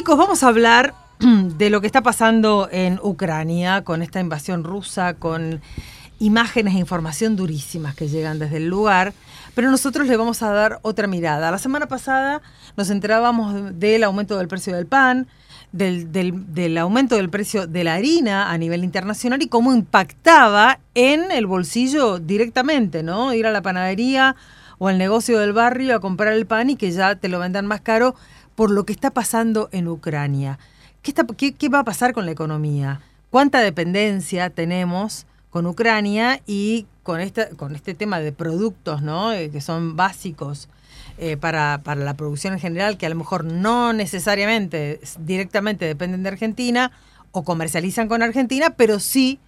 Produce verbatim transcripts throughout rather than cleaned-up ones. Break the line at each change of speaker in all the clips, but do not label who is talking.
Chicos, vamos a hablar de lo que está pasando en Ucrania con esta invasión rusa, con imágenes e información durísimas que llegan desde el lugar, pero nosotros le vamos a dar otra mirada. La semana pasada nos enterábamos del aumento del precio del pan, del, del, del aumento del precio de la harina a nivel internacional y cómo impactaba en el bolsillo directamente, ¿no? Ir a la panadería o al negocio del barrio a comprar el pan y que ya te lo vendan más caro por lo que está pasando en Ucrania. ¿Qué, está, qué, qué va a pasar con la economía? ¿Cuánta dependencia tenemos con Ucrania y con este, con este tema de productos, ¿no? Eh, que son básicos eh, para, para la producción en general, que a lo mejor no necesariamente directamente dependen de Argentina o comercializan con Argentina, pero sí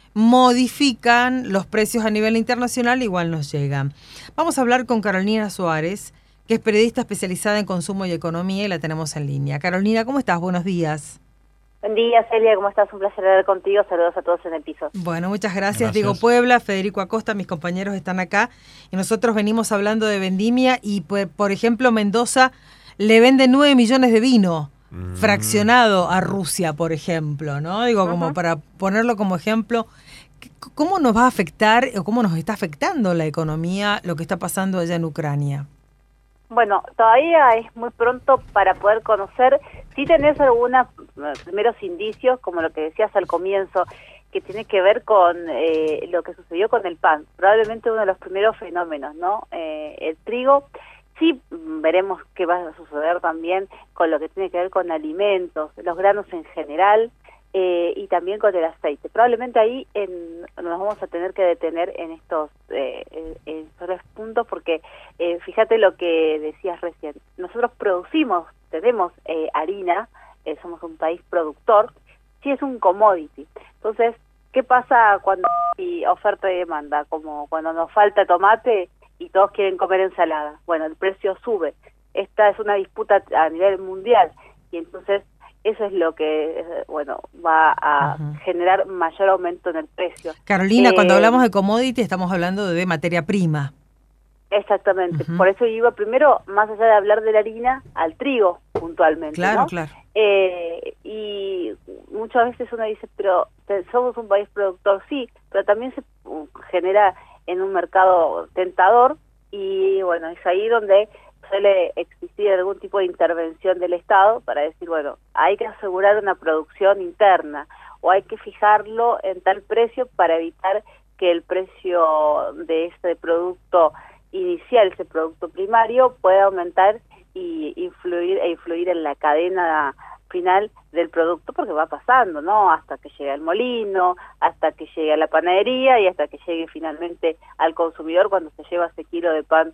modifican los precios a nivel internacional, igual nos llegan. Vamos a hablar con Carolina Suárez, que es periodista especializada en consumo y economía, y la tenemos en línea. Carolina, ¿cómo estás? Buenos días.
Buen día, Celia, ¿cómo estás? Un placer hablar contigo. Saludos a todos en el piso.
Bueno, muchas gracias.
Gracias.
Diego Puebla, Federico Acosta, mis compañeros están acá, y nosotros venimos hablando de vendimia, y pues, por ejemplo, Mendoza le vende nueve millones de vino mm. fraccionado a Rusia, por ejemplo, ¿no? Digo, uh-huh. como para ponerlo como ejemplo, ¿cómo nos va a afectar o cómo nos está afectando la economía lo que está pasando allá en Ucrania?
Bueno, todavía es muy pronto para poder conocer. Si tenés algunos primeros indicios, como lo que decías al comienzo, que tiene que ver con eh, lo que sucedió con el pan. Probablemente uno de los primeros fenómenos, ¿no? Eh, el trigo. Sí, veremos qué va a suceder también con lo que tiene que ver con alimentos, los granos en general, eh, y también con el aceite. Probablemente ahí en, nos vamos a tener que detener en estos eh, en estos tres puntos, porque eh, fíjate lo que decías recién. Nosotros producimos, tenemos eh, harina, eh, somos un país productor, sí es un commodity. Entonces, ¿qué pasa cuando hay oferta y demanda? Como cuando nos falta tomate y todos quieren comer ensalada. Bueno, el precio sube. Esta es una disputa a nivel mundial y entonces eso es lo que, bueno, va a uh-huh. generar mayor aumento en el precio.
Carolina,
eh,
cuando hablamos de commodity estamos hablando de materia prima.
Exactamente.
Uh-huh.
Por eso iba primero, más allá de hablar de la harina, al trigo puntualmente.
Claro,
¿no?
claro.
Eh, y muchas veces uno dice, pero somos un país productor, sí, pero también se genera en un mercado tentador y bueno, es ahí donde suele existir algún tipo de intervención del Estado para decir, bueno, hay que asegurar una producción interna o hay que fijarlo en tal precio para evitar que el precio de ese producto inicial, ese producto primario, pueda aumentar y influir e influir en la cadena final del producto, porque va pasando, ¿no? Hasta que llegue al molino, hasta que llegue a la panadería y hasta que llegue finalmente al consumidor cuando se lleva ese kilo de pan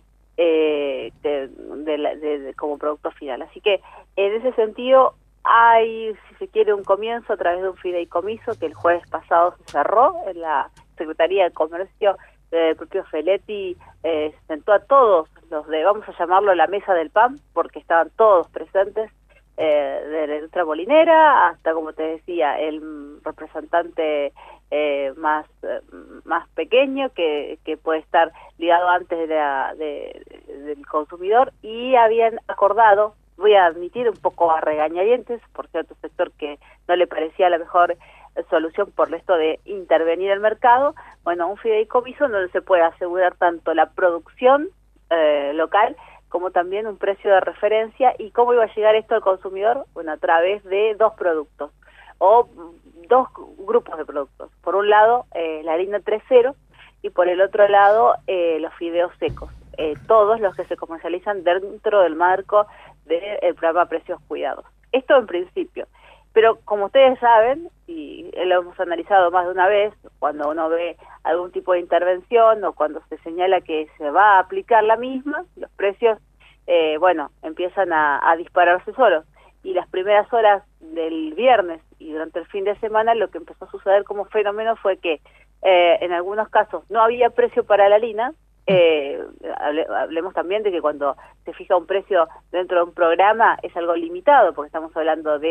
eh, de, de, de, de, como producto final. Así que en ese sentido hay, si se quiere, un comienzo a través de un fideicomiso que el jueves pasado se cerró en la Secretaría de Comercio. El propio Feletti eh, sentó a todos los de, vamos a llamarlo la mesa del pan, porque estaban todos presentes, eh, de la industria molinera hasta, como te decía, el representante eh, más eh, más pequeño que, que puede estar ligado antes de la, de, del consumidor, y habían acordado, voy a admitir un poco a regañadientes, por cierto sector que no le parecía la mejor solución por esto de intervenir el mercado, bueno, un fideicomiso donde se puede asegurar tanto la producción eh, local como también un precio de referencia. ¿Y cómo iba a llegar esto al consumidor? Bueno, a través de dos productos o dos grupos de productos. Por un lado, eh, la harina tres cero y por el otro lado, eh, los fideos secos. Eh, todos los que se comercializan dentro del marco del programa Precios Cuidados. Esto en principio. Pero como ustedes saben, y lo hemos analizado más de una vez, cuando uno ve algún tipo de intervención o cuando se señala que se va a aplicar la misma, los precios, eh, bueno, empiezan a, a dispararse solos. Y las primeras horas del viernes y durante el fin de semana lo que empezó a suceder como fenómeno fue que eh, en algunos casos no había precio para la harina. Eh, hable, hablemos también de que cuando se fija un precio dentro de un programa es algo limitado, porque estamos hablando de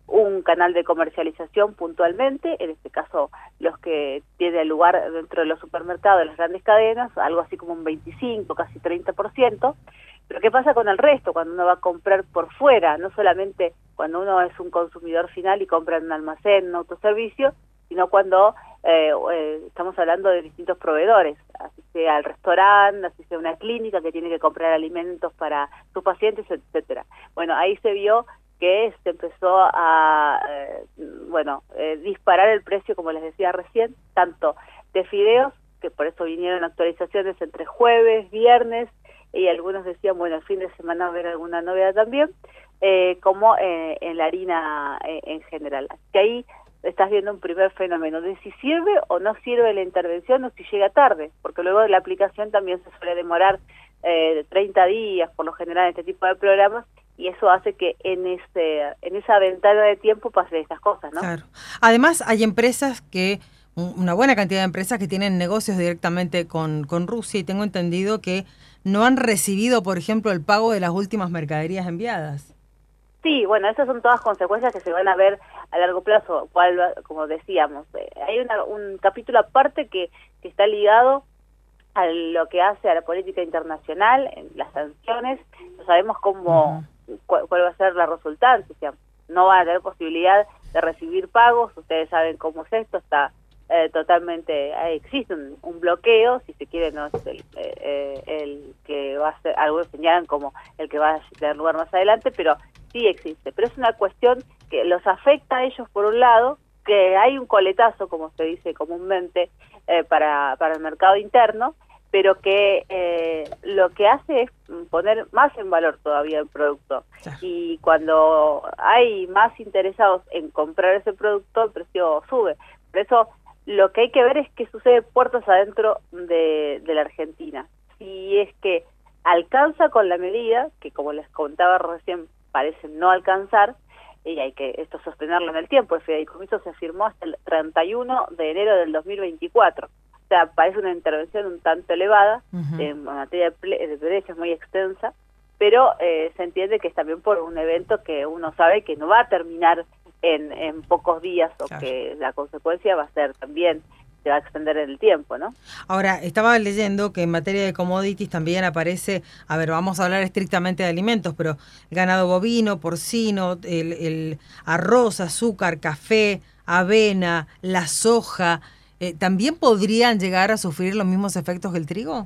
un canal de comercialización puntualmente, en este caso los que tienen lugar dentro de los supermercados de las grandes cadenas, algo así como un veinticinco, casi treinta por ciento. Pero ¿qué pasa con el resto cuando uno va a comprar por fuera? No solamente cuando uno es un consumidor final y compra en un almacén, en un autoservicio, sino cuando eh, eh, estamos hablando de distintos proveedores, así sea el restaurante, así sea una clínica que tiene que comprar alimentos para sus pacientes, etcétera. Bueno, ahí se vio que se empezó a, eh, bueno, eh, disparar el precio, como les decía recién, tanto de fideos, que por eso vinieron actualizaciones entre jueves, viernes, y algunos decían, bueno, el fin de semana va a haber alguna novedad también, eh, como eh, en la harina eh, en general. Así que ahí estás viendo un primer fenómeno de si sirve o no sirve la intervención o si llega tarde, porque luego de la aplicación también se suele demorar eh, treinta días, por lo general, en este tipo de programas, y eso hace que en ese en esa ventana de tiempo pasen estas cosas, ¿no?
Claro. Además, hay empresas que, una buena cantidad de empresas que tienen negocios directamente con, con Rusia, y tengo entendido que no han recibido, por ejemplo, el pago de las últimas mercaderías enviadas.
Sí, bueno, esas son todas consecuencias que se van a ver a largo plazo, cual, como decíamos. Eh, hay una, un capítulo aparte que, que está ligado a lo que hace a la política internacional, en las sanciones. No sabemos cómo, uh-huh. cuál, cuál va a ser la resultante, o sea, no va a tener posibilidad de recibir pagos. Ustedes saben cómo es esto, está eh, totalmente, eh, existe un, un bloqueo, si se quiere, no es el, eh, el que va a ser, algunos señalan como el que va a tener lugar más adelante, pero sí existe, pero es una cuestión que los afecta a ellos por un lado, que hay un coletazo, como se dice comúnmente, eh, para, para el mercado interno, pero que eh, lo que hace es poner más en valor todavía el producto. Claro. Y cuando hay más interesados en comprar ese producto, el precio sube. Por eso lo que hay que ver es qué sucede puertas adentro de, de la Argentina. Si es que alcanza con la medida, que como les contaba recién, parece no alcanzar, y hay que esto sostenerlo en el tiempo. El fideicomiso se firmó hasta el treinta y uno de enero del dos mil veinticuatro. O sea, parece una intervención un tanto elevada, uh-huh. en materia de precios muy extensa, pero eh, se entiende que es también por un evento que uno sabe que no va a terminar en, en pocos días, o claro. que la consecuencia va a ser también, se va a extender en el tiempo, ¿no?
Ahora, estaba leyendo que en materia de commodities también aparece, a ver, vamos a hablar estrictamente de alimentos, pero ganado bovino, porcino, el, el arroz, azúcar, café, avena, la soja, eh, ¿también podrían llegar a sufrir los mismos efectos que el trigo?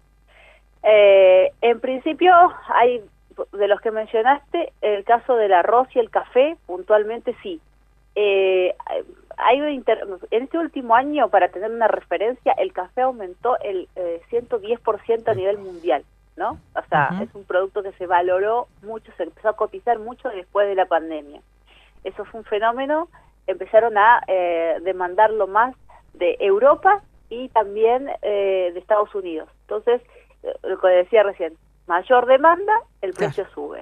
Eh, en principio, hay de los que mencionaste, el caso del arroz y el café, puntualmente sí. Eh, hay inter... En este último año, para tener una referencia, el café aumentó el eh, ciento diez por ciento a nivel mundial, ¿no? O sea, uh-huh. es un producto que se valoró mucho, se empezó a cotizar mucho después de la pandemia. Eso fue un fenómeno, empezaron a eh, demandarlo más de Europa y también eh, de Estados Unidos. Entonces, eh, lo que decía recién, mayor demanda, el precio claro. sube.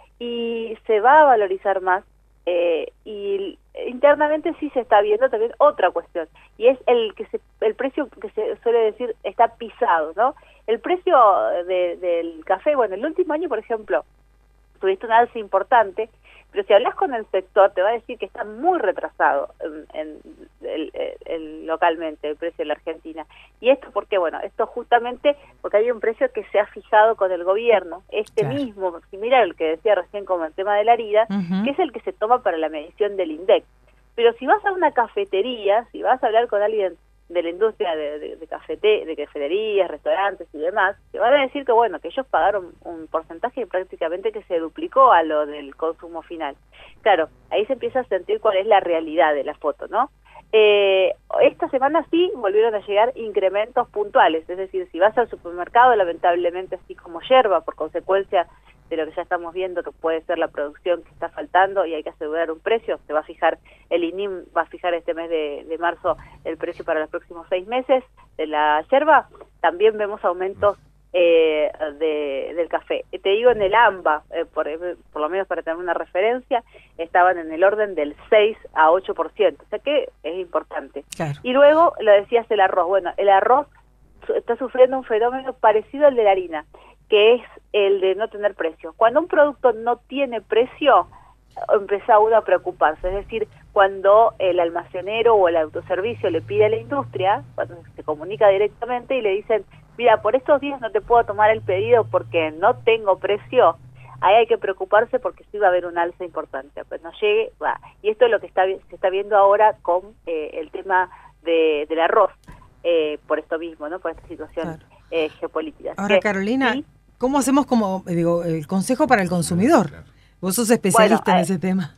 Y se va a valorizar más, eh, y internamente sí se está viendo también otra cuestión, y es el que se, el precio que se suele decir está pisado, ¿no? El precio de, del café, bueno, el último año, por ejemplo, tuviste un alza importante, pero si hablas con el sector te va a decir que está muy retrasado en, en el, el, el, localmente el precio en la Argentina. Y esto porque, bueno, esto justamente porque hay un precio que se ha fijado con el gobierno, este claro. mismo, similar al que decía recién como el tema de la harina, uh-huh. que es el que se toma para la medición del INDEC. Pero si vas a una cafetería, si vas a hablar con alguien de la industria de, de, de, cafete, de cafeterías, restaurantes y demás, te van a decir que bueno, que ellos pagaron un porcentaje prácticamente que se duplicó a lo del consumo final. Claro, ahí se empieza a sentir cuál es la realidad de la foto, ¿no? Eh, esta semana sí volvieron a llegar incrementos puntuales, es decir, si vas al supermercado, lamentablemente así como yerba, por consecuencia de lo que ya estamos viendo que puede ser la producción que está faltando y hay que asegurar un precio, se va a fijar, el I N I M va a fijar este mes de, de marzo el precio para los próximos seis meses de la yerba. También vemos aumentos eh, de, del café. Te digo, en el AMBA, eh, por, por lo menos para tener una referencia, estaban en el orden del seis a ocho por ciento, o sea que es importante. Claro. Y luego, lo decías, el arroz. Bueno, el arroz está sufriendo un fenómeno parecido al de la harina, que es el de no tener precio. Cuando un producto no tiene precio, empieza uno a preocuparse. Es decir, cuando el almacenero o el autoservicio le pide a la industria, cuando se comunica directamente y le dicen, mira, por estos días no te puedo tomar el pedido porque no tengo precio, ahí hay que preocuparse porque sí va a haber un alza importante. Pues no llegue, va. Y esto es lo que está se está viendo ahora con eh, el tema de, del arroz, eh, por esto mismo, ¿no? Por esta situación claro. eh, geopolítica.
Ahora,
que,
Carolina,
¿sí?
¿cómo hacemos como, digo, el consejo para el consumidor? Vos sos especialista bueno, en ese tema.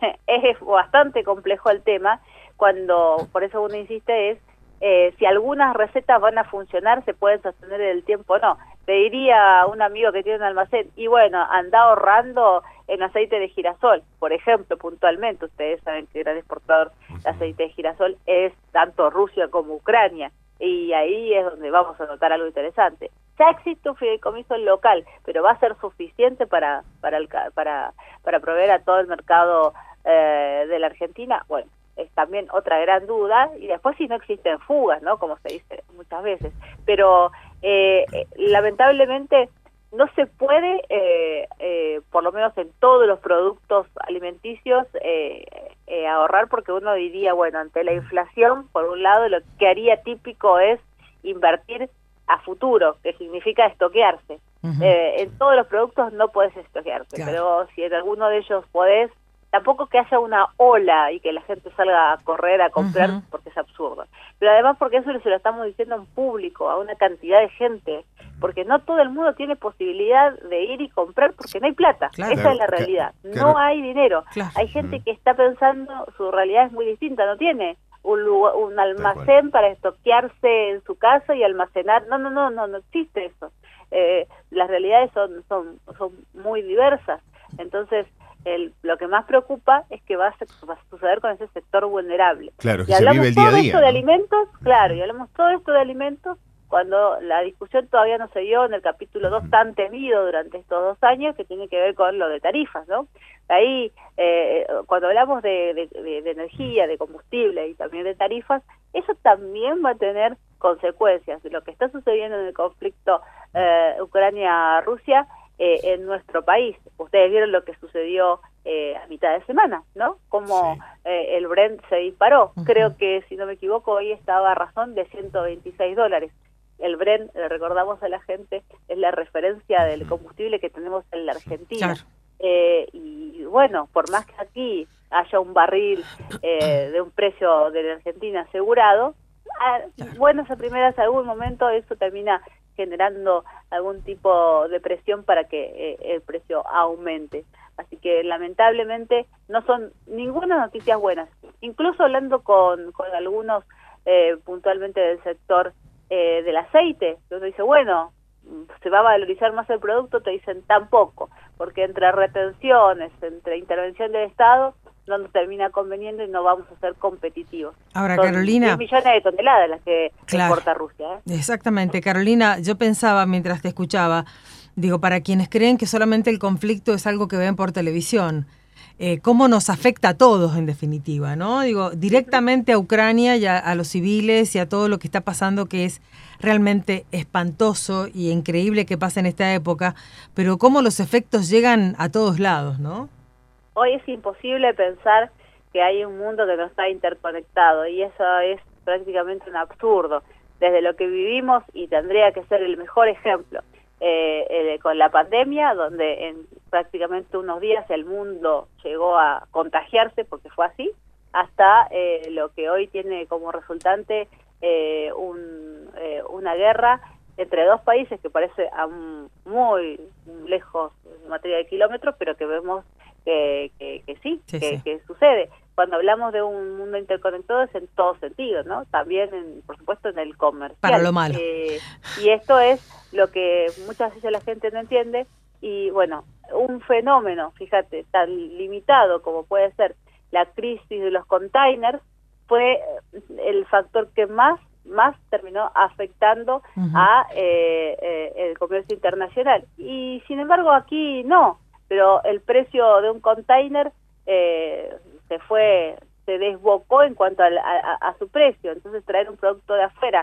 Es bastante complejo el tema, cuando, por eso uno insiste, es eh, si algunas recetas van a funcionar, se pueden sostener en el tiempo o no. Te diría a un amigo que tiene un almacén, y bueno, anda ahorrando en aceite de girasol, por ejemplo, puntualmente. Ustedes saben que el gran exportador de aceite de girasol es tanto Rusia como Ucrania, y ahí es donde vamos a notar algo interesante. Ya existe un fideicomiso local, pero ¿va a ser suficiente para para el, para para proveer a todo el mercado eh, de la Argentina? Bueno, es también otra gran duda. Y después si no existen fugas, ¿no? Como se dice muchas veces. Pero eh, eh, lamentablemente no se puede, eh, eh, por lo menos en todos los productos alimenticios, eh, eh, ahorrar, porque uno diría, bueno, ante la inflación, por un lado, lo que haría típico es invertir a futuro, que significa estoquearse. Uh-huh. Eh, en todos los productos no podés estoquearte, claro. Pero si en alguno de ellos podés, tampoco que haya una ola y que la gente salga a correr a comprar, uh-huh. porque es absurdo. Pero además porque eso se lo estamos diciendo en público, a una cantidad de gente, porque no todo el mundo tiene posibilidad de ir y comprar porque no hay plata. Claro. Esa claro. es la realidad. Claro. No hay dinero. Claro. Hay gente uh-huh. que está pensando, su realidad es muy distinta, no tiene un lugar, un almacén para estoquearse en su casa y almacenar. No, no, no, no, no existe eso. Eh, las realidades son, son, son muy diversas. Entonces, el, lo que más preocupa es que va a, ser, va a suceder con ese sector vulnerable.
Claro, que
y
se
hablamos
vive el día
todo
a día,
esto
¿no?
de alimentos, claro, y hablamos todo esto de alimentos cuando la discusión todavía no se dio en el capítulo dos tan temido durante estos dos años, que tiene que ver con lo de tarifas, ¿no? Ahí, eh, cuando hablamos de, de, de, de energía, de combustible y también de tarifas, eso también va a tener consecuencias. Lo que está sucediendo en el conflicto eh, Ucrania-Rusia eh, en nuestro país. Ustedes vieron lo que sucedió eh, a mitad de semana, ¿no? Como sí. eh, el Brent se disparó. Uh-huh. Creo que, si no me equivoco, hoy estaba a razón de ciento veintiséis dólares. El Brent, le recordamos a la gente, es la referencia del combustible que tenemos en la Argentina. Claro. Eh, y bueno, por más que aquí haya un barril eh, de un precio de la Argentina asegurado, a, claro. buenas a primeras, algún momento eso termina generando algún tipo de presión para que eh, el precio aumente. Así que lamentablemente no son ninguna noticias buenas. Incluso hablando con, con algunos eh, puntualmente del sector eh, del aceite, uno dice, bueno, se va a valorizar más el producto, te dicen tampoco, porque entre retenciones, entre intervención del Estado, no nos termina conveniendo y no vamos a ser competitivos.
Ahora,
Son
Carolina,
diez millones de toneladas las que
claro,
exporta Rusia. ¿eh?
Exactamente. Carolina, yo pensaba mientras te escuchaba, digo, para quienes creen que solamente el conflicto es algo que ven por televisión, eh, cómo nos afecta a todos en definitiva, ¿no? Digo, directamente a Ucrania y a, a los civiles y a todo lo que está pasando, que es realmente espantoso y increíble que pase en esta época, pero cómo los efectos llegan a todos lados, ¿no?
Hoy es imposible pensar que hay un mundo que no está interconectado, y eso es prácticamente un absurdo. Desde lo que vivimos, y tendría que ser el mejor ejemplo, eh, eh, con la pandemia, donde en prácticamente unos días el mundo llegó a contagiarse, porque fue así, hasta eh, lo que hoy tiene como resultante eh, un, eh, una guerra entre dos países que parece a un, muy lejos en materia de kilómetros, pero que vemos que, que, que sí, sí, que, sí, que sucede. Cuando hablamos de un mundo interconectado es en todos sentidos, ¿no? También, en, por supuesto, en el comercial.
Para lo malo.
Eh, y esto es lo que muchas veces la gente no entiende. Y bueno, un fenómeno, fíjate, tan limitado como puede ser la crisis de los containers, fue el factor que más más terminó afectando uh-huh. a eh, eh, el comercio internacional. Y sin embargo aquí no, pero el precio de un container eh, se fue, se desbocó en cuanto a, a, a su precio. Entonces traer un producto de afuera,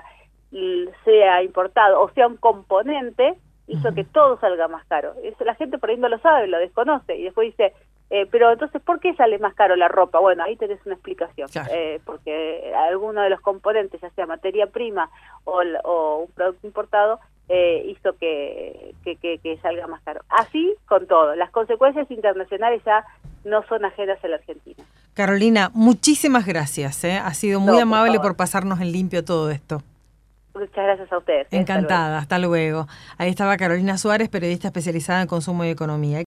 sea importado o sea un componente, hizo uh-huh. que todo salga más caro. Eso la gente por ahí no lo sabe, lo desconoce, y después dice, Eh, pero entonces, ¿por qué sale más caro la ropa? Bueno, ahí tenés una explicación.
Claro.
Eh, porque alguno de los componentes, ya sea materia prima o, o un producto importado, eh, hizo que, que, que, que salga más caro. Así con todo. Las consecuencias internacionales ya no son ajenas a la Argentina.
Carolina, muchísimas gracias. ¿eh? Ha sido muy
No, por
amable
favor.
por pasarnos en limpio todo esto.
Muchas gracias a ustedes.
Encantada, hasta luego. Hasta luego. Ahí estaba Carolina Suárez, periodista especializada en consumo y economía.